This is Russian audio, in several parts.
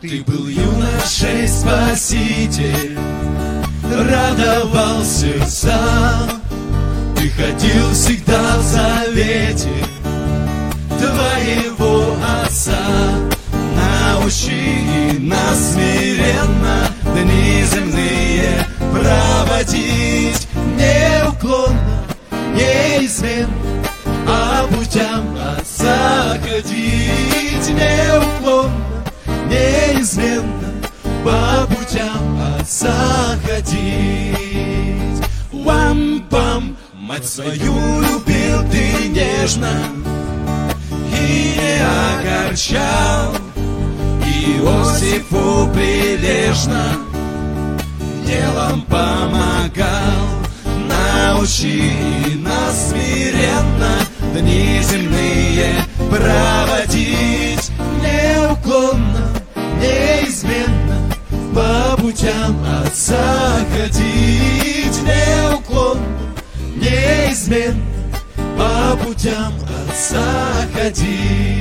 Ты был юношей спаситель, радовал сердца. Ты ходил всегда в завете твоего Отца. Научи нас смиренно дни земные проводить неуклонно, неизменно, по путям Отца ходить неуклонно, неизменно, по путям Отца ходить. Уам-пам, мать свою любил ты нежно и не огорчал, Иосифу прилежно делом помогал. Научи нас смиренно дни земные проводить неуклонно, неизменно, по путям Отца ходить неуклонно, неизменно, по путям Отца ходить.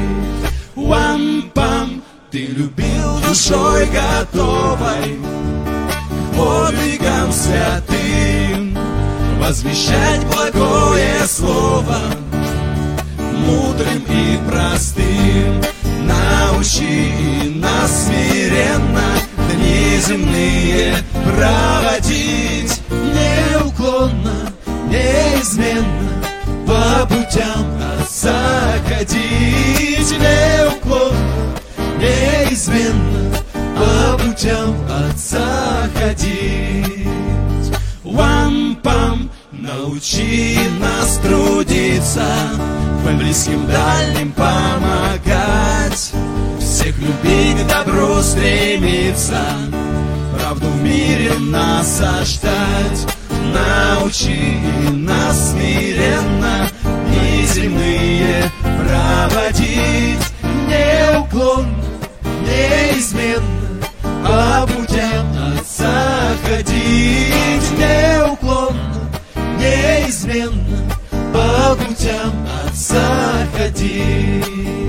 Уам-пам, ты любил душой готовой к подвигам святым, возвещать благое слово мудрым и простым. Научи нас смиренно дни земные проводить неуклонно, неизменно, по путям Отца ходить неуклонно, неизменно, по путям Отца ходить. Уам-пам, научи нас трудиться, твоим близким дальним помогать, всех любить, к добру стремиться, правду в мире насаждать. Научи нас смиренно дни земные проводить неуклонно, неизменно, по путям Отца ходить неуклонно, неизменно, по путям Отца ходить.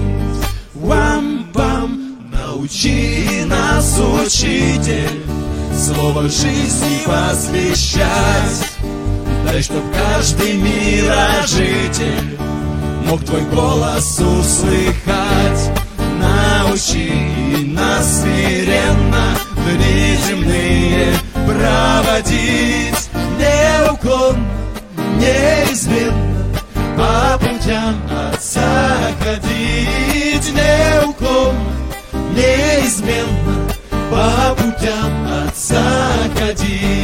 Уам-пам, научи нас, Учитель, слово жизни возвещать, дай, чтоб каждый мирожитель мог твой голос услыхать. Научи нас смиренно дни земные проводить неуклонно, неизменно, по путям Отца ходить неуклонно, неизменно, по путям Отца ходить.